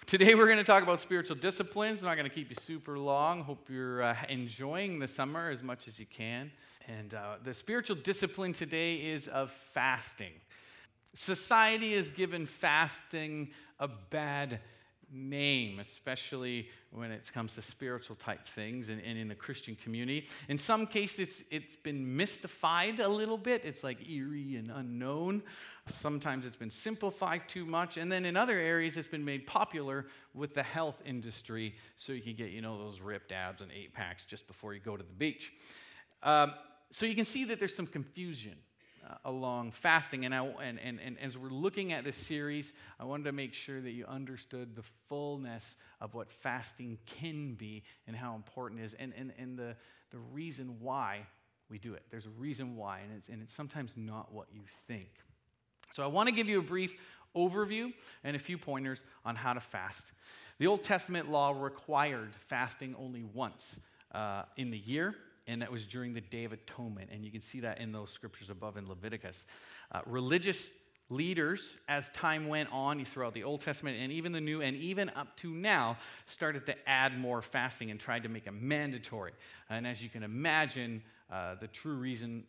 Today we're going to talk about spiritual disciplines. I'm not going to keep you super long. Hope you're enjoying the summer as much as you can. And the spiritual discipline today is of fasting. Society has given fasting a bad name, especially when it comes to spiritual type things and in the Christian community. In some cases, it's been mystified a little bit. It's like eerie and unknown. Sometimes it's been simplified too much. And then in other areas, it's been made popular with the health industry so you can get, those ripped abs and 8-packs just before you go to the beach. So you can see that there's some confusion along fasting, and as we're looking at this series, I wanted to make sure that you understood the fullness of what fasting can be and how important it is, and the reason why we do it. There's a reason why, and it's sometimes not what you think. So I want to give you a brief overview and a few pointers on how to fast. The Old Testament law required fasting only once in the year, and that was during the Day of Atonement. And you can see that in those scriptures above in Leviticus. Religious leaders, as time went on throughout the Old Testament and even the New, and even up to now, started to add more fasting and tried to make it mandatory. And as you can imagine, the true reason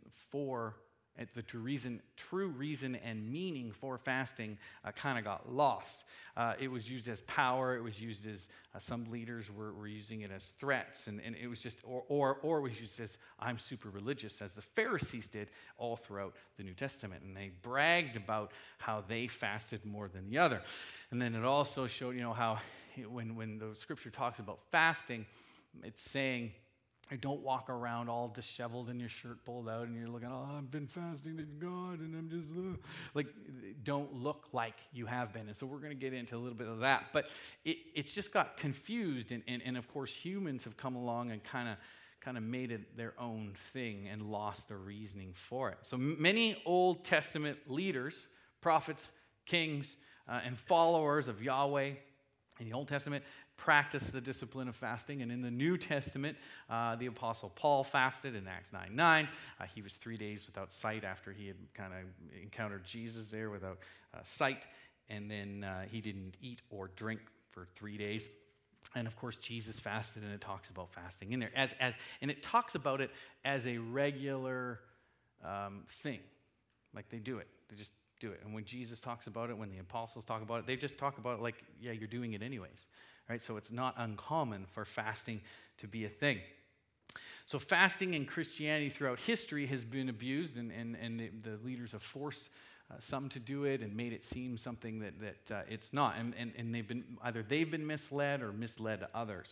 and meaning for fasting kind of got lost. It was used as power. It was used as some leaders were using it as threats, and it was just or it was used as I'm super religious, as the Pharisees did all throughout the New Testament, and they bragged about how they fasted more than the other. And then it also showed how when the Scripture talks about fasting, it's saying, don't walk around all disheveled and your shirt pulled out and you're looking, I've been fasting to God and I'm just, don't look like you have been. And so we're going to get into a little bit of that. But it's just got confused. And of course, humans have come along and kind of made it their own thing and lost the reasoning for it. So many Old Testament leaders, prophets, kings, and followers of Yahweh in the Old Testament practiced the discipline of fasting. And in the New Testament, the Apostle Paul fasted in Acts 9:9. He was 3 days without sight after he had kind of encountered Jesus there without sight. And then he didn't eat or drink for 3 days. And of course, Jesus fasted, and it talks about fasting in there. And it talks about it as a regular thing. Like they do it. They just do it. And when Jesus talks about it, when the apostles talk about it, they just talk about it like, yeah, you're doing it anyways. Right? So it's not uncommon for fasting to be a thing. So fasting in Christianity throughout history has been abused, and the leaders have forced some to do it and made it seem something that it's not. And they've been misled or misled others.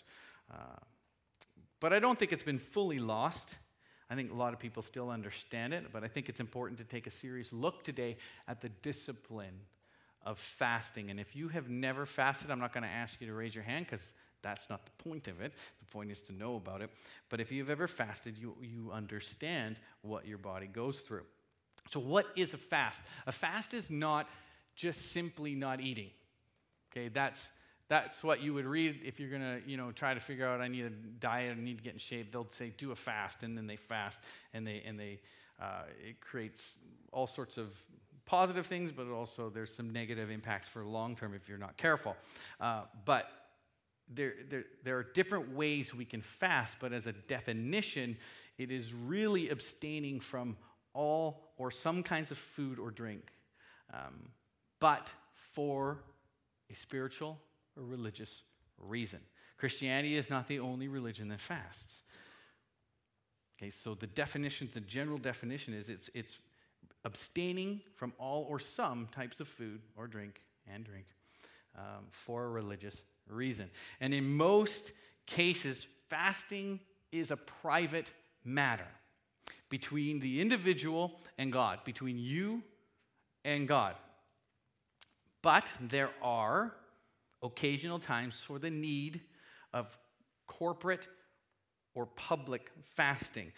But I don't think it's been fully lost. I think a lot of people still understand it, but I think it's important to take a serious look today at the discipline of fasting. And if you have never fasted, I'm not going to ask you to raise your hand because that's not the point of it. The point is to know about it. But if you've ever fasted, you understand what your body goes through. So what is a fast? A fast is not just simply not eating. Okay, that's what you would read if you're going to, try to figure out I need a diet, I need to get in shape. They'll say do a fast, and then they fast, and it creates all sorts of positive things, but also there's some negative impacts for long term if you're not careful. But there are different ways we can fast, but as a definition, it is really abstaining from all or some kinds of food or drink, but for a spiritual or religious reason. Christianity is not the only religion that fasts. Okay, so the general definition is it's abstaining from all or some types of food or drink for a religious reason. And in most cases, fasting is a private matter between the individual and God, between you and God. But there are occasional times for the need of corporate or public fasting.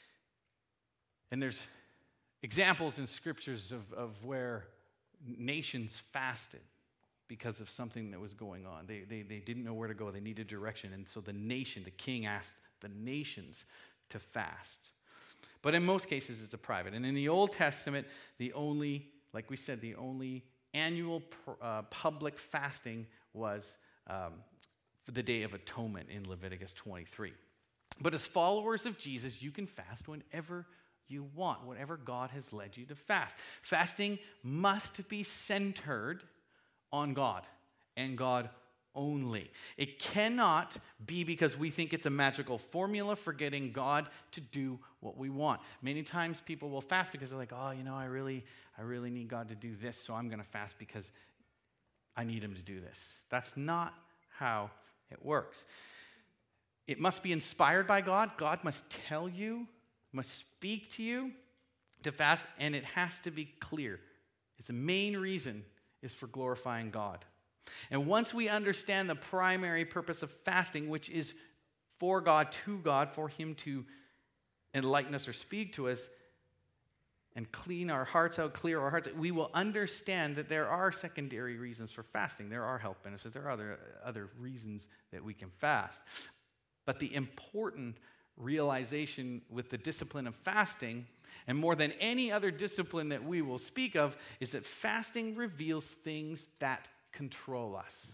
And there's examples in scriptures of where nations fasted because of something that was going on. They didn't know where to go. They needed direction. And so the king asked the nations to fast. But in most cases, it's a private. And in the Old Testament, the only annual public fasting was for the Day of Atonement in Leviticus 23. But as followers of Jesus, you can fast whenever you want, whatever God has led you to fast. Fasting must be centered on God and God only. It cannot be because we think it's a magical formula for getting God to do what we want. Many times people will fast because they're like, oh, I really need God to do this, so I'm going to fast because I need him to do this. That's not how it works. It must be inspired by God. God must tell you, must speak to you to fast, and it has to be clear. It's the main reason is for glorifying God. And once we understand the primary purpose of fasting, which is for God, to God, for him to enlighten us or speak to us and clean our hearts out, clear our hearts, we will understand that there are secondary reasons for fasting. There are health benefits. There are other reasons that we can fast. But the important realization with the discipline of fasting, and more than any other discipline that we will speak of, is that fasting reveals things that control us.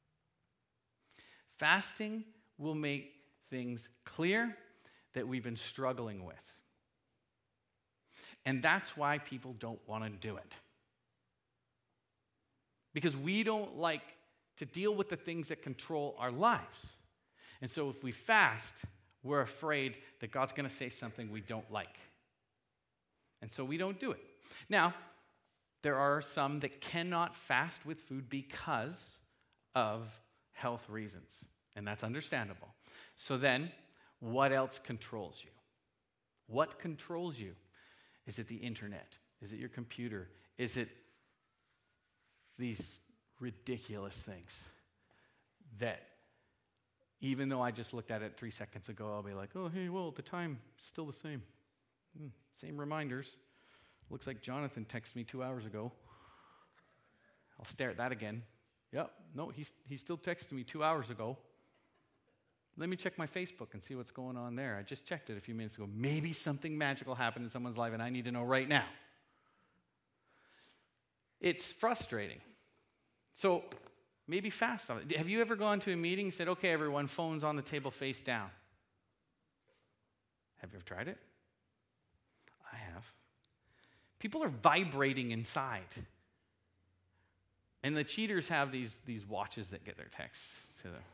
Fasting will make things clear that we've been struggling with. And that's why people don't want to do it. Because we don't like to deal with the things that control our lives. And so if we fast, we're afraid that God's going to say something we don't like. And so we don't do it. Now, there are some that cannot fast with food because of health reasons. And that's understandable. So then, what else controls you? What controls you? Is it the internet? Is it your computer? Is it these ridiculous things that even though I just looked at it 3 seconds ago, I'll be like, oh, hey, well, the time's still the same. Same reminders. Looks like Jonathan texted me 2 hours ago. I'll stare at that again. Yep, no, he still texted me 2 hours ago. Let me check my Facebook and see what's going on there. I just checked it a few minutes ago. Maybe something magical happened in someone's life and I need to know right now. It's frustrating. So maybe fast on it. Have you ever gone to a meeting and said, okay, everyone, phones on the table face down? Have you ever tried it? I have. People are vibrating inside. And the cheaters have these watches that get their texts to them.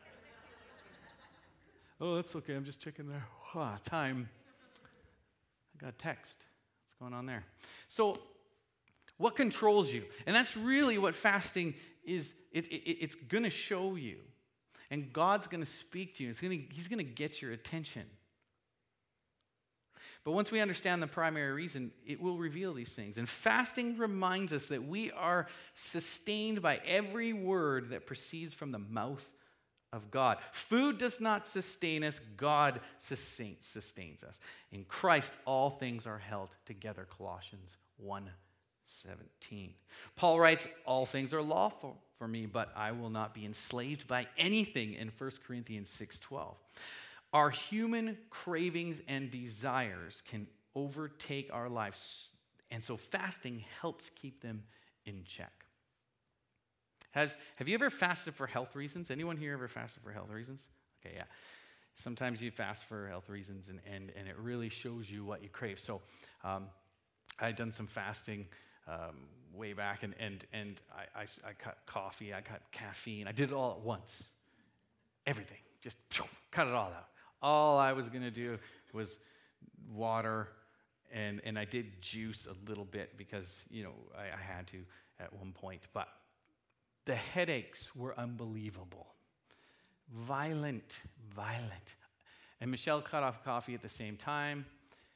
Oh, that's okay. I'm just checking there. Time. I got a text. What's going on there? So, what controls you? And that's really what fasting is. It's going to show you. And God's going to speak to you. He's going to get your attention. But once we understand the primary reason, it will reveal these things. And fasting reminds us that we are sustained by every word that proceeds from the mouth of God. Food does not sustain us. God sustains us. In Christ, all things are held together. Colossians 1:17. Paul writes, all things are lawful for me, but I will not be enslaved by anything in 1 Corinthians 6:12. Our human cravings and desires can overtake our lives, and so fasting helps keep them in check. Have you ever fasted for health reasons? Anyone here ever fasted for health reasons? Okay, yeah. Sometimes you fast for health reasons, and it really shows you what you crave. So I had done some fasting way back, and I cut coffee, I cut caffeine. I did it all at once. Everything. Just cut it all out. All I was going to do was water, and I did juice a little bit because, I had to at one point. But the headaches were unbelievable. Violent. And Michelle cut off coffee at the same time.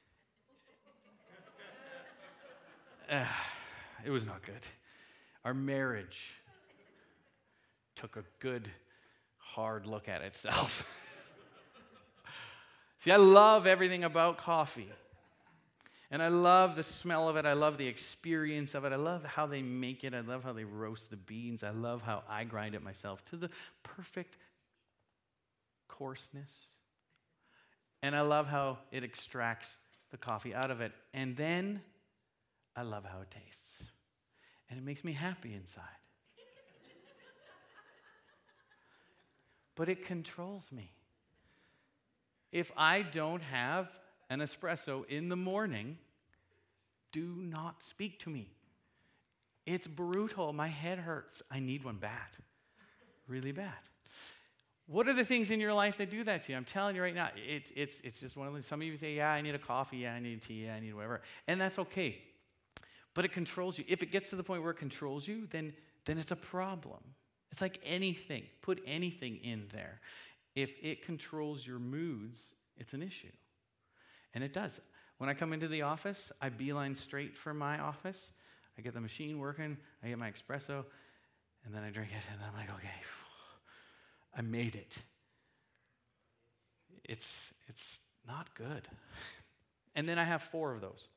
It was not good. Our marriage took a good, hard look at itself. See, I love everything about coffee. And I love the smell of it. I love the experience of it. I love how they make it. I love how they roast the beans. I love how I grind it myself to the perfect coarseness. And I love how it extracts the coffee out of it. And then I love how it tastes. And it makes me happy inside. but it controls me. If I don't have an espresso in the morning, do not speak to me. It's brutal. My head hurts. I need one bad. Really bad. What are the things in your life that do that to you? I'm telling you right now, it's just one of those. Some of you say, yeah, I need a coffee, yeah, I need tea, yeah, I need whatever. And that's okay. But it controls you. If it gets to the point where it controls you, then it's a problem. It's like anything. Put anything in there. If it controls your moods, it's an issue. And it does. When I come into the office, I beeline straight for my office. I get the machine working, I get my espresso, and then I drink it, and I'm like, okay, I made it. It's not good. And then I have 4 of those.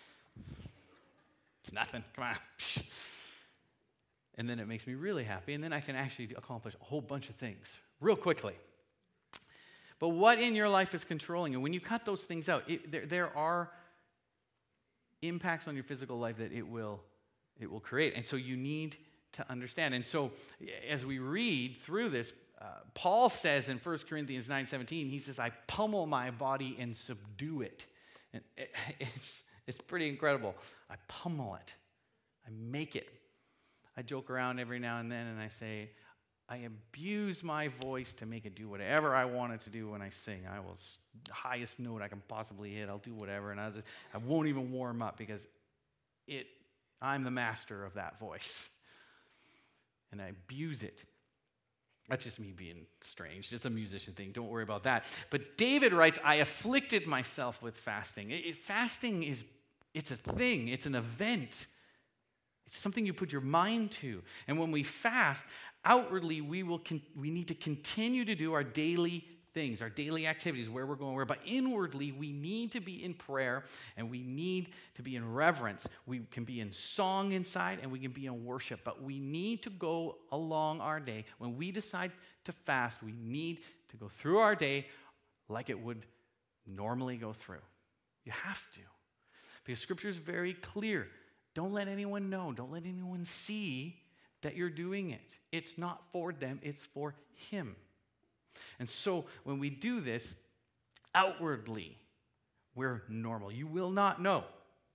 It's nothing, come on. And then it makes me really happy, and then I can actually accomplish a whole bunch of things real quickly. But what in your life is controlling you? When you cut those things out, there are impacts on your physical life that it will create. And so you need to understand. And so as we read through this, Paul says in 1 Corinthians 9:17, he says, I pummel my body and subdue it. And it's pretty incredible. I pummel it. I make it. I joke around every now and then and I say, I abuse my voice to make it do whatever I want it to do when I sing. I will, the highest note I can possibly hit, I'll do whatever, and I won't even warm up because I'm the master of that voice. And I abuse it. That's just me being strange. It's a musician thing. Don't worry about that. But David writes, I afflicted myself with fasting. Fasting it's a thing. It's an event. It's something you put your mind to. And when we fast, outwardly we need to continue to do our daily things, our daily activities, where we're going, but inwardly we need to be in prayer and we need to be in reverence. We can be in song inside and we can be in worship, but we need to go along our day. When we decide to fast, we need to go through our day like it would normally go through. You have to, because Scripture is very clear. Don't let anyone know, don't let anyone see that you're doing it. It's not for them, it's for Him. And so when we do this, outwardly, we're normal. You will not know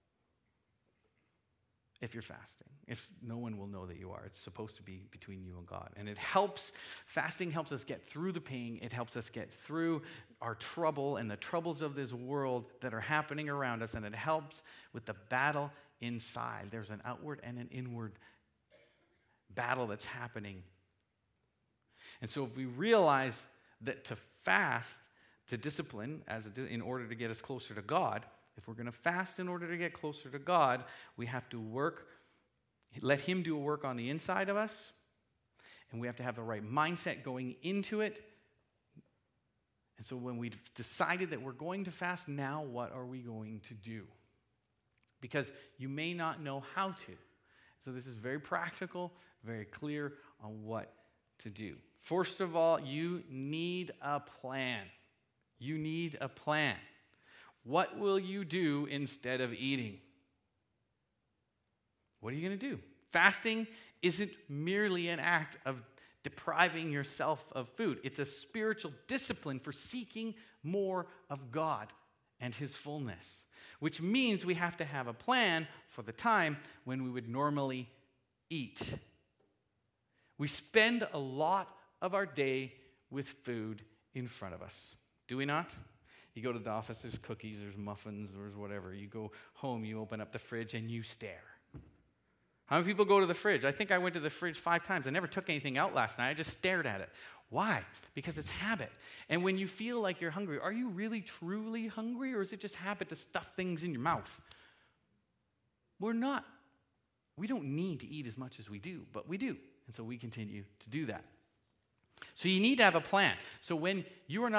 if you're fasting. If no one will know that you are. It's supposed to be between you and God. And it helps, fasting helps us get through the pain. It helps us get through our trouble and the troubles of this world that are happening around us. And it helps with the battle inside. There's an outward and an inward battle that's happening. And so if we realize that to fast, to discipline, in order to get us closer to God, if we're going to fast in order to get closer to God, we have to let Him do a work on the inside of us, and we have to have the right mindset going into it. And so when we've decided that we're going to fast, now what are we going to do? Because you may not know how to. So this is very practical, very clear on what to do. First of all, you need a plan. You need a plan. What will you do instead of eating? What are you going to do? Fasting isn't merely an act of depriving yourself of food. It's a spiritual discipline for seeking more of God and His fullness, which means we have to have a plan for the time when we would normally eat. We spend a lot of our day with food in front of us. Do we not? You go to the office, there's cookies, there's muffins, there's whatever. You go home, you open up the fridge, and you stare. How many people go to the fridge? I think I went to the fridge 5 times. I never took anything out last night. I just stared at it. Why? Because it's habit. And when you feel like you're hungry, are you really, truly hungry, or is it just habit to stuff things in your mouth? We're not. We don't need to eat as much as we do, but we do. And so we continue to do that. So you need to have a plan. So when you're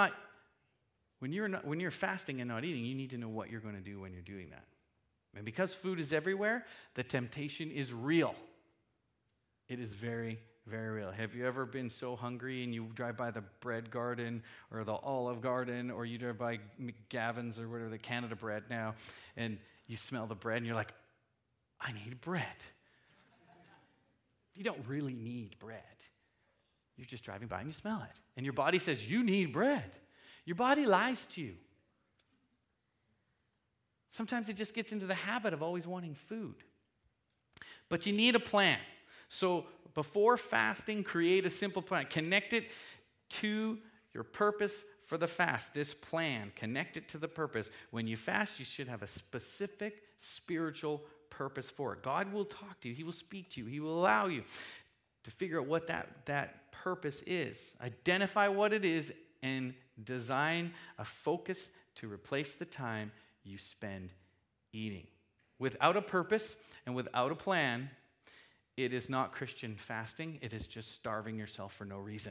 fasting and not eating, you need to know what you're going to do when you're doing that. And because food is everywhere, the temptation is real. It is very, very real. Have you ever been so hungry and you drive by the bread garden or the Olive Garden, or you drive by McGavin's or whatever, the Canada Bread now, and you smell the bread and you're like, I need bread. You don't really need bread. You're just driving by and you smell it. And your body says, you need bread. Your body lies to you. Sometimes it just gets into the habit of always wanting food. But you need a plan. So before fasting, create a simple plan. Connect it to your purpose for the fast. This plan, connect it to the purpose. When you fast, you should have a specific spiritual purpose for it. God will talk to you. He will speak to you. He will allow you to figure out what that purpose is. Identify what it is and design a focus to replace the time you spend eating. Without a purpose and without a plan, it is not Christian fasting. It is just starving yourself for no reason.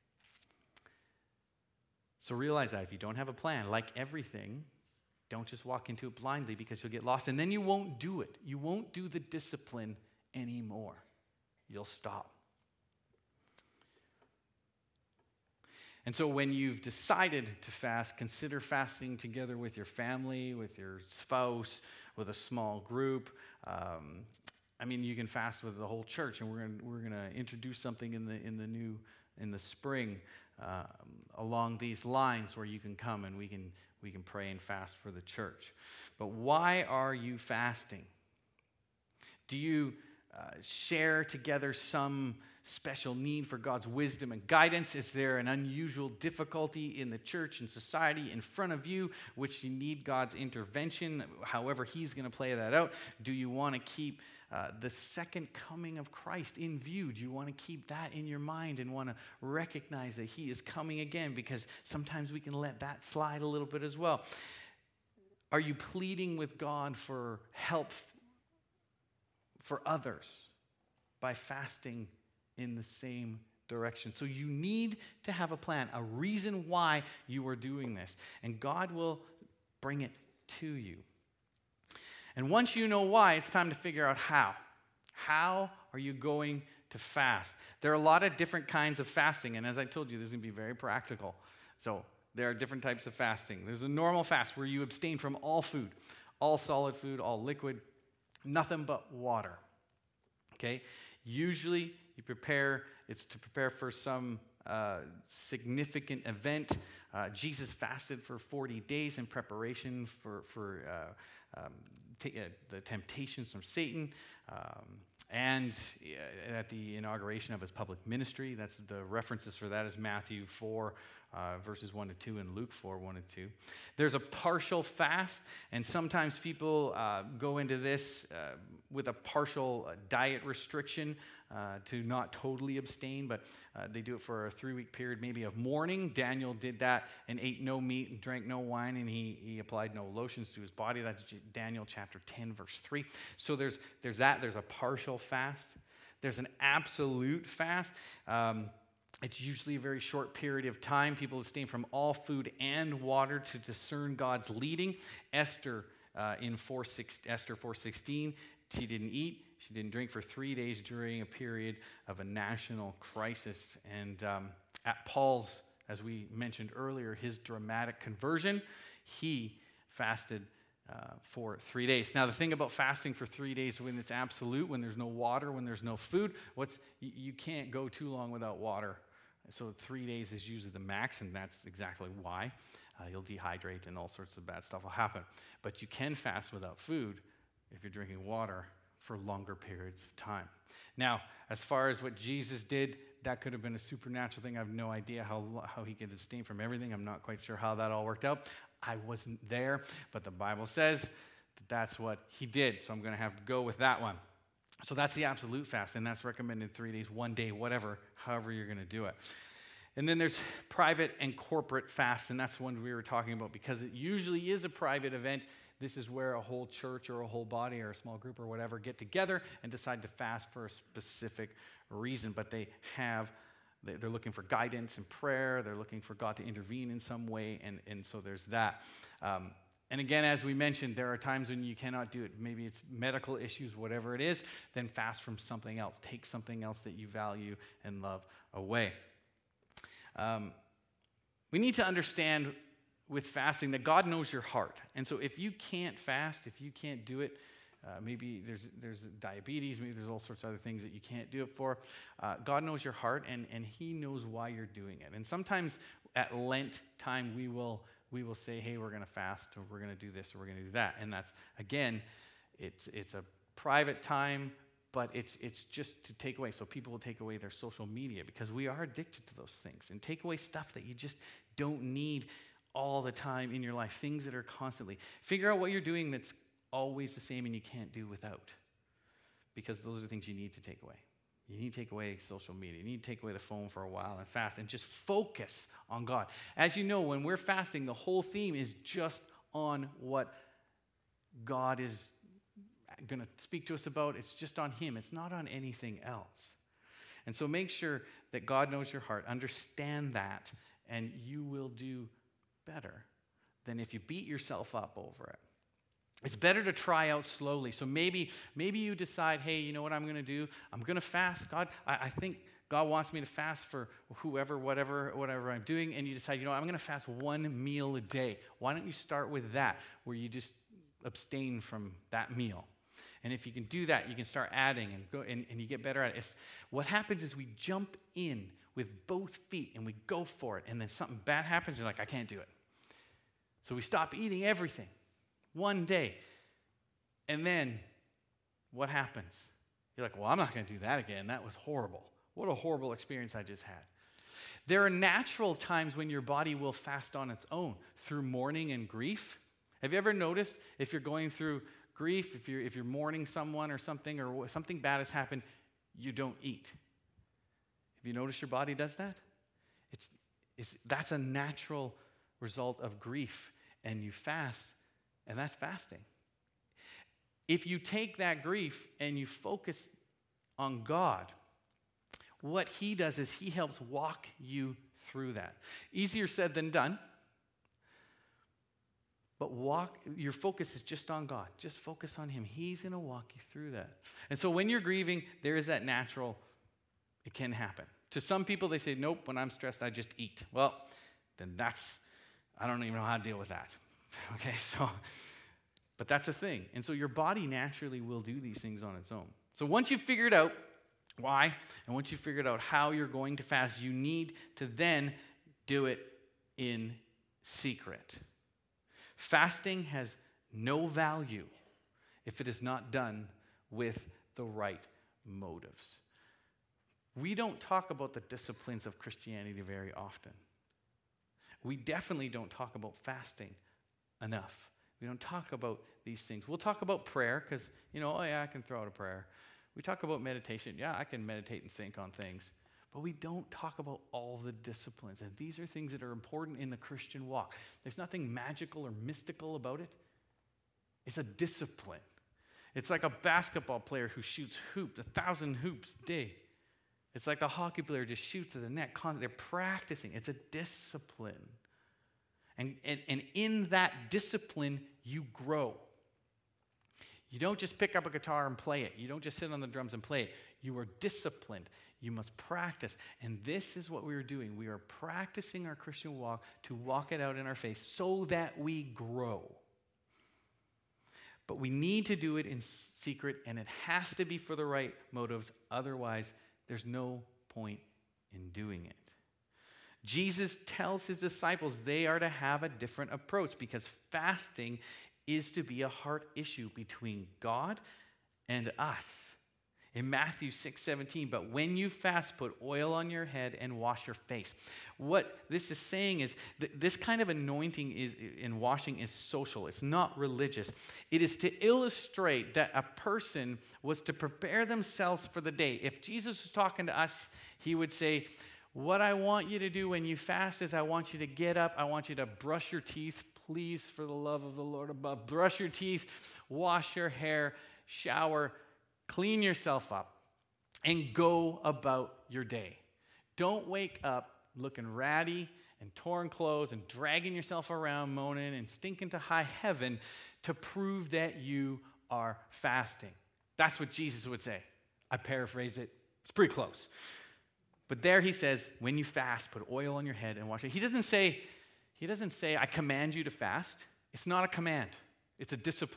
So realize that if you don't have a plan, like everything, don't just walk into it blindly because you'll get lost. And then you won't do it. You won't do the discipline anymore. You'll stop. And so when you've decided to fast, consider fasting together with your family, with your spouse, with a small group. You can fast with the whole church, and we're gonna introduce something in the spring along these lines where you can come and we can pray and fast for the church. But why are you fasting? Do you share together some special need for God's wisdom and guidance? Is there an unusual difficulty in the church and society in front of you which you need God's intervention, however he's going to play that out? Do you want to keep the second coming of Christ in view? Do you want to keep that in your mind and want to recognize that he is coming again? Because sometimes we can let that slide a little bit as well. Are you pleading with God for help for others by fasting in the same direction? So you need to have a plan, a reason why you are doing this. And God will bring it to you. And once you know why, it's time to figure out how. How are you going to fast? There are a lot of different kinds of fasting. And as I told you, this is going to be very practical. So there are different types of fasting. There's a normal fast where you abstain from all food, all solid food, all liquid, nothing but water. Okay? Usually it's to prepare for some significant event. Jesus fasted for 40 days in preparation for the temptations from Satan. And at the inauguration of his public ministry, that's the references for that is Matthew 4, verses 1 to 2, and Luke 4, 1 and 2. There's a partial fast, and sometimes people go into this with a partial diet restriction to not totally abstain, but they do it for a 3-week period, maybe of mourning. Daniel did that and ate no meat and drank no wine, and he applied no lotions to his body. That's Daniel chapter 10, verse 3. So there's that. There's a partial fast. There's an absolute fast. It's usually a very short period of time. People abstain from all food and water to discern God's leading. Esther in Esther 4:16, she didn't eat, she didn't drink for 3 days during a period of a national crisis. And at Paul's, as we mentioned earlier, his dramatic conversion, he fasted for 3 days. Now, the thing about fasting for 3 days when it's absolute, when there's no water, when there's no food, you can't go too long without water. So 3 days is usually the max, and that's exactly why. You'll dehydrate and all sorts of bad stuff will happen. But you can fast without food if you're drinking water for longer periods of time. Now, as far as what Jesus did, that could have been a supernatural thing. I have no idea how he could abstain from everything. I'm not quite sure how that all worked out. I wasn't there, but the Bible says that that's what he did. So I'm going to have to go with that one. So that's the absolute fast, and that's recommended 3 days, 1 day, whatever, however you're going to do it. And then there's private and corporate fasts, and that's the one we were talking about because it usually is a private event. This is where a whole church or a whole body or a small group or whatever get together and decide to fast for a specific reason, but they're looking for guidance and prayer. They're looking for God to intervene in some way, and so there's that. And again, as we mentioned, there are times when you cannot do it. Maybe it's medical issues, whatever it is, then fast from something else. Take something else that you value and love away. We need to understand with fasting that God knows your heart. And so if you can't fast, if you can't do it, Maybe there's diabetes. Maybe there's all sorts of other things that you can't do it for. God knows your heart, and He knows why you're doing it. And sometimes at Lent time, we will say, hey, we're going to fast, or we're going to do this, or we're going to do that. And that's, again, it's a private time, but it's just to take away. So people will take away their social media, because we are addicted to those things, and take away stuff that you just don't need all the time in your life, things that are constantly. Figure out what you're doing that's always the same and you can't do without, because those are things you need to take away. You need to take away social media. You need to take away the phone for a while and fast and just focus on God. As you know, when we're fasting, the whole theme is just on what God is going to speak to us about. It's just on Him. It's not on anything else. And so make sure that God knows your heart. Understand that, and you will do better than if you beat yourself up over it. It's better to try out slowly. So maybe you decide, hey, you know what I'm going to do? I'm going to fast. God, I think God wants me to fast for whoever, whatever I'm doing. And you decide, you know what, I'm going to fast one meal a day. Why don't you start with that, where you just abstain from that meal? And if you can do that, you can start adding and go, and you get better at it. What happens is we jump in with both feet and we go for it. And then something bad happens, you're like, I can't do it. So we stop eating everything. One day. And then what happens? You're like, well, I'm not going to do that again. That was horrible. What a horrible experience I just had. There are natural times when your body will fast on its own through mourning and grief. Have you ever noticed if you're going through grief, if you're mourning someone or something bad has happened, you don't eat? Have you noticed your body does that? That's a natural result of grief, and you fast. And that's fasting. If you take that grief and you focus on God, what He does is He helps walk you through that. Easier said than done. But your focus is just on God. Just focus on Him. He's going to walk you through that. And so when you're grieving, there is that natural, it can happen. To some people, they say, nope, when I'm stressed, I just eat. Well, then I don't even know how to deal with that. Okay, but that's a thing. And so your body naturally will do these things on its own. So once you've figured out why, and once you've figured out how you're going to fast, you need to then do it in secret. Fasting has no value if it is not done with the right motives. We don't talk about the disciplines of Christianity very often. We definitely don't talk about fasting enough. We don't talk about these things. We'll talk about prayer because, I can throw out a prayer. We talk about meditation. Yeah, I can meditate and think on things. But we don't talk about all the disciplines. And these are things that are important in the Christian walk. There's nothing magical or mystical about it. It's a discipline. It's like a basketball player who shoots 1,000 hoops a day. It's like the hockey player just shoots at the net constantly. They're practicing. It's a discipline. And in that discipline, you grow. You don't just pick up a guitar and play it. You don't just sit on the drums and play it. You are disciplined. You must practice. And this is what we are doing. We are practicing our Christian walk to walk it out in our faith so that we grow. But we need to do it in secret, and it has to be for the right motives. Otherwise, there's no point in doing it. Jesus tells his disciples they are to have a different approach because fasting is to be a heart issue between God and us. In Matthew 6:17, but when you fast, put oil on your head and wash your face. What this is saying is this kind of anointing in washing is social. It's not religious. It is to illustrate that a person was to prepare themselves for the day. If Jesus was talking to us, he would say, what I want you to do when you fast is I want you to get up. I want you to brush your teeth. Please, for the love of the Lord above, brush your teeth, wash your hair, shower, clean yourself up, and go about your day. Don't wake up looking ratty and torn clothes and dragging yourself around, moaning and stinking to high heaven to prove that you are fasting. That's what Jesus would say. I paraphrased it. It's pretty close. But there he says, when you fast, put oil on your head and wash it. He doesn't say, I command you to fast. It's not a command. It's a discipline.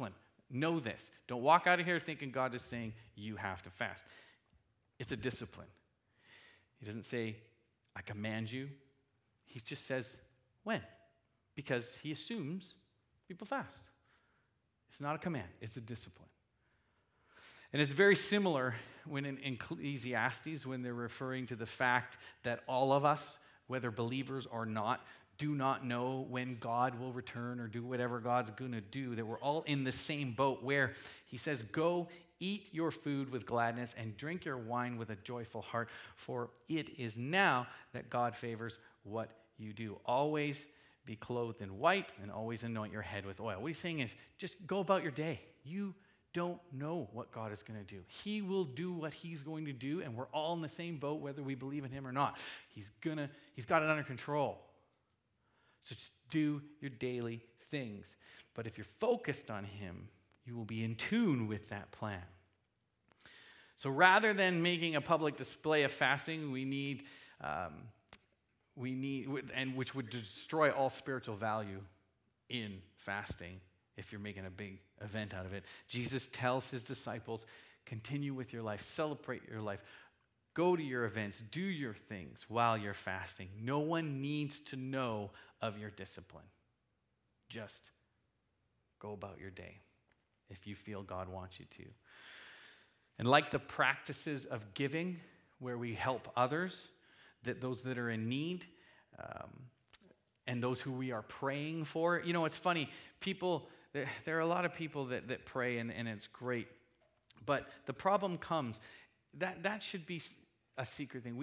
Know this. Don't walk out of here thinking God is saying you have to fast. It's a discipline. He doesn't say, I command you. He just says, when? Because he assumes people fast. It's not a command, it's a discipline. And it's very similar when in Ecclesiastes, when they're referring to the fact that all of us, whether believers or not, do not know when God will return or do whatever God's going to do, that we're all in the same boat where he says, go eat your food with gladness and drink your wine with a joyful heart, for it is now that God favors what you do. Always be clothed in white and always anoint your head with oil. What he's saying is just go about your day. You don't know what God is going to do. He will do what he's going to do, and we're all in the same boat whether we believe in him or not. He's got it under control. So just do your daily things. But if you're focused on him, you will be in tune with that plan. So rather than making a public display of fasting, we need, and which would destroy all spiritual value in fasting if you're making a big event out of it. Jesus tells his disciples, continue with your life, celebrate your life, go to your events, do your things while you're fasting. No one needs to know of your discipline. Just go about your day if you feel God wants you to. And like the practices of giving, where we help others, those that are in need, and those who we are praying for. You know, it's funny, there are a lot of people that pray, and it's great. But the problem comes, that should be a secret thing.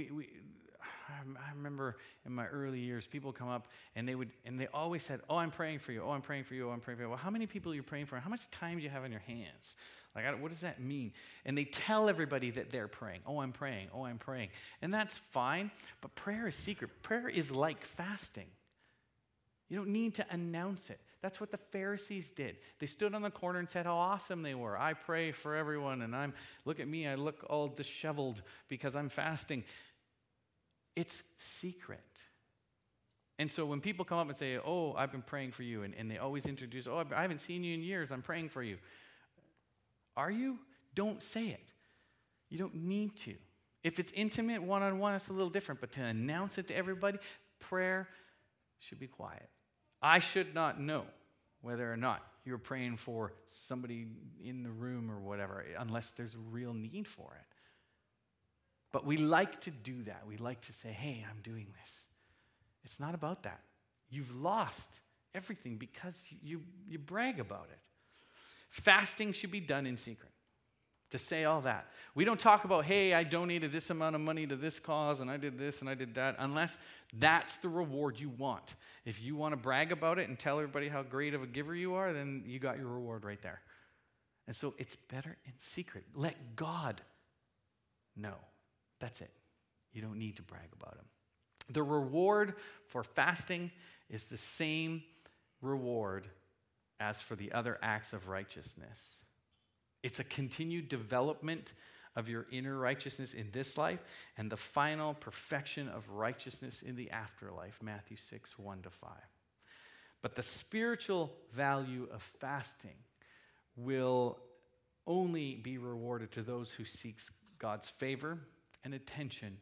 I remember in my early years, people come up and they always said, "Oh, I'm praying for you. Oh, I'm praying for you. Oh, I'm praying for you." Well, how many people are you praying for? How much time do you have on your hands? Like, what does that mean? And they tell everybody that they're praying. Oh, I'm praying. Oh, I'm praying. And that's fine, but prayer is secret. Prayer is like fasting. You don't need to announce it. That's what the Pharisees did. They stood on the corner and said how awesome they were. I pray for everyone, and look at me, I look all disheveled because I'm fasting. It's secret. And so when people come up and say, "Oh, I've been praying for you," and they always introduce, "Oh, I haven't seen you in years, I'm praying for you." Are you? Don't say it. You don't need to. If it's intimate, one-on-one, that's a little different. But to announce it to everybody, prayer should be quiet. I should not know whether or not you're praying for somebody in the room or whatever, unless there's a real need for it. But we like to do that. We like to say, "Hey, I'm doing this." It's not about that. You've lost everything because you brag about it. Fasting should be done in secret. To say all that. We don't talk about, "Hey, I donated this amount of money to this cause, and I did this, and I did that," unless that's the reward you want. If you want to brag about it and tell everybody how great of a giver you are, then you got your reward right there. And so it's better in secret. Let God know. That's it. You don't need to brag about him. The reward for fasting is the same reward as for the other acts of righteousness. It's a continued development of your inner righteousness in this life and the final perfection of righteousness in the afterlife, Matthew 6, 1-5. But the spiritual value of fasting will only be rewarded to those who seek God's favor and attention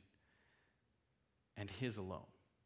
and his alone,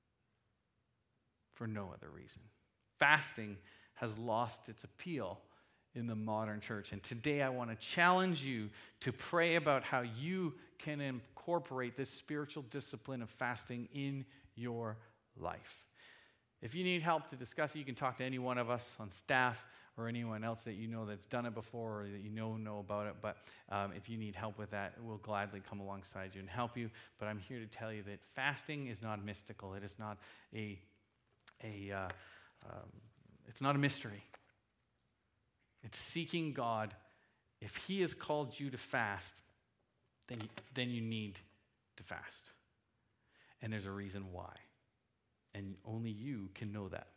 for no other reason. Fasting has lost its appeal in the modern church. And today I want to challenge you to pray about how you can incorporate this spiritual discipline of fasting in your life. If you need help to discuss it, you can talk to any one of us on staff or anyone else that you know that's done it before or that you know about it. But if you need help with that, we'll gladly come alongside you and help you. But I'm here to tell you that fasting is not mystical. It is not it's not a mystery. It's seeking God. If he has called you to fast, then you need to fast. And there's a reason why. And only you can know that.